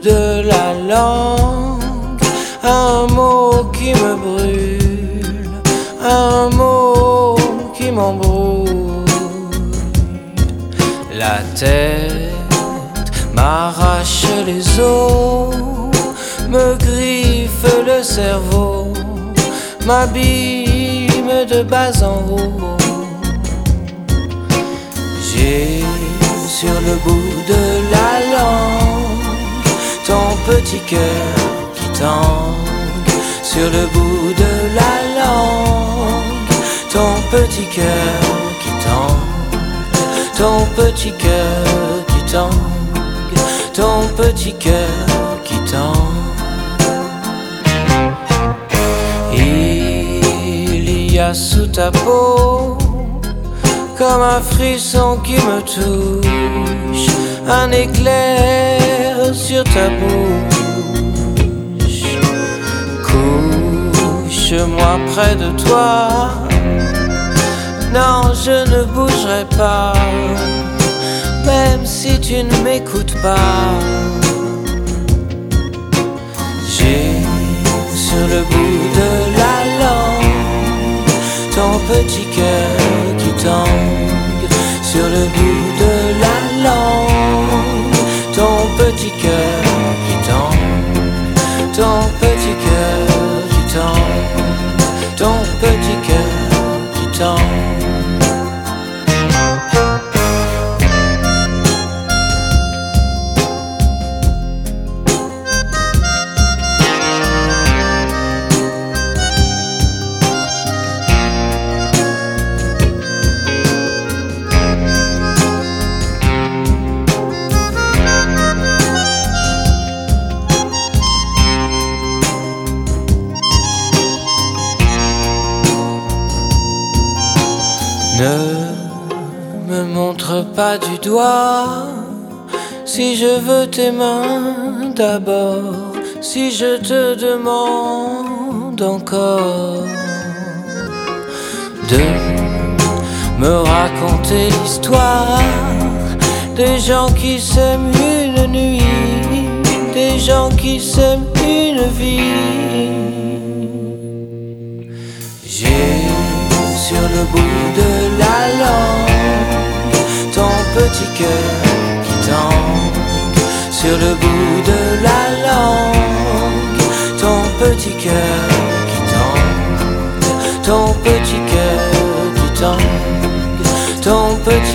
de la langue, un mot qui me brûle, un mot qui m'embrouille. La tête m'arrache les os, me griffe le cerveau, m'abîme de bas en haut. J'ai sur le bout de la langue ton petit cœur qui tangue. Sur le bout de la langue ton petit cœur qui tangue. Ton petit cœur qui tangue. Ton petit cœur qui tangue. Il y a sous ta peau comme un frisson qui me touche, un éclair sur ta bouche. Couche-moi près de toi, non je ne bougerai pas, même si tu ne m'écoutes pas. J'ai sur le bout de la langue ton petit cœur qui tangue. Sur le bout de la langue ton petit cœur qui tangue. Ton petit cœur qui tangue. Ton petit cœur qui tangue. Ne me montre pas du doigt si je veux tes mains d'abord, si je te demande encore de me raconter l'histoire des gens qui s'aiment une nuit, des gens qui s'aiment une vie. J'ai sur le bout de la langue ton petit cœur qui tangue. Sur le bout de la langue ton petit cœur qui tangue. Ton petit cœur qui tangue. Ton petit